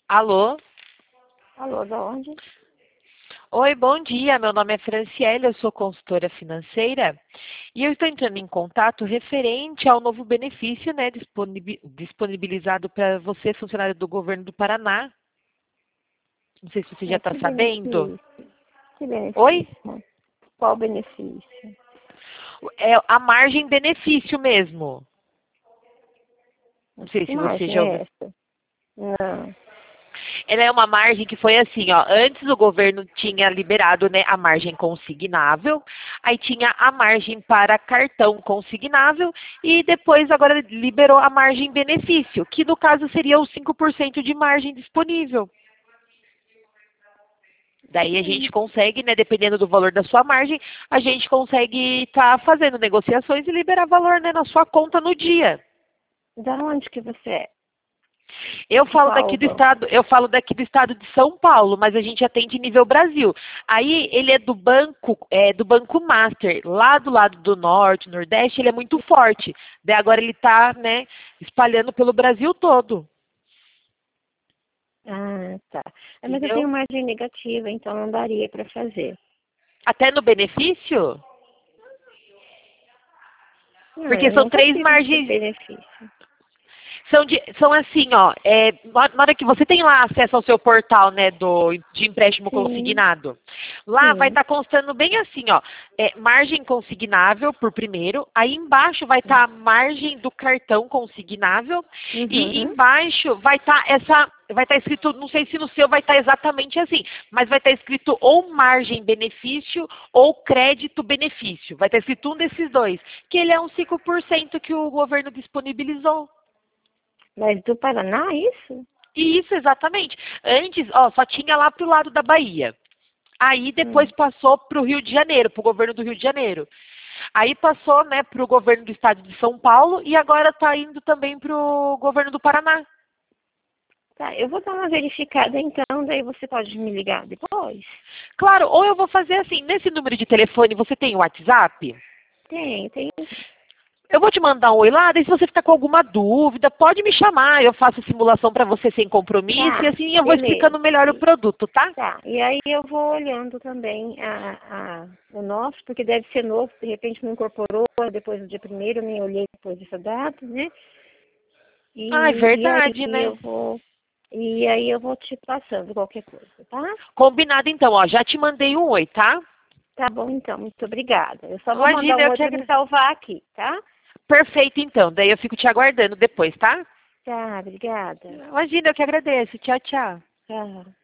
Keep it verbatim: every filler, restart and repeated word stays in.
Alô? Alô, da onde? Oi, bom dia. Meu nome é Franciele, eu sou consultora financeira e eu estou entrando em contato referente ao novo benefício, né, disponib- disponibilizado para você, funcionário do governo do Paraná. Não sei se você já É, está que sabendo. benefício? Que benefício? Oi? Qual benefício? É a margem benefício mesmo. Não sei Que se você margem já é ouviu. essa? Não. Ela é uma margem que foi assim, ó, antes o governo tinha liberado, né, a margem consignável, aí tinha a margem para cartão consignável e depois agora liberou a margem benefício, que no caso seria os cinco por cento de margem disponível. Daí a gente consegue, né, dependendo do valor da sua margem, a gente consegue estar fazendo negociações e liberar valor, né, na sua conta no dia. Da onde que você é? Eu De falo qual daqui do banco? estado, eu falo daqui do estado de São Paulo, mas a gente atende nível Brasil. Aí ele é do banco, é do Banco Master, lá do lado do norte, nordeste, ele é muito forte. Daí agora ele está, né, espalhando pelo Brasil todo. Ah, tá. É, mas eu tenho Entendeu? margem negativa, então não daria para fazer. Até no benefício? Não, Porque eu são nunca três tive esse margens. benefício. São, de- são assim, ó, é, na hora que você tem lá acesso ao seu portal, né, do, de empréstimo Sim, consignado, lá vai sim. estar constando bem assim, ó, é, margem consignável por primeiro, aí embaixo vai estar a margem do cartão consignável e Uhum. embaixo vai estar essa, vai estar escrito, não sei se no seu vai estar exatamente assim, mas vai estar escrito ou margem benefício ou crédito benefício, vai estar escrito um desses dois, que ele é uns cinco por cento que o governo disponibilizou. Mas do Paraná, isso? Isso, exatamente. Antes, ó, só tinha lá pro lado da Bahia. Aí depois Hum. passou para o Rio de Janeiro, para o governo do Rio de Janeiro. Aí passou, né, para o governo do estado de São Paulo e agora está indo também para o governo do Paraná. Tá, eu vou dar uma verificada então, daí você pode me ligar depois? Claro, ou eu vou fazer assim, nesse número de telefone você tem o WhatsApp? Tem, tem. Eu vou te mandar um oi lá, daí se você ficar com alguma dúvida, pode me chamar, eu faço simulação para você sem compromisso e Tá, assim eu vou beleza. explicando melhor o produto, tá? Tá, e aí eu vou olhando também a, a, o nosso, porque deve ser novo, de repente não incorporou depois do dia primeiro, eu nem olhei depois dessa data, né? Ah, é E, e aí verdade, né? eu vou, e aí eu vou te passando qualquer coisa, tá? Combinado então, ó, já te mandei um oi, tá? Tá bom então, muito obrigada. Eu só vou mandar Imagina, um eu oi que para me agra... salvar aqui, tá? Perfeito então, daí eu fico te aguardando depois, tá? Tá, obrigada. Imagina, eu que agradeço. Tchau, tchau. Tchau.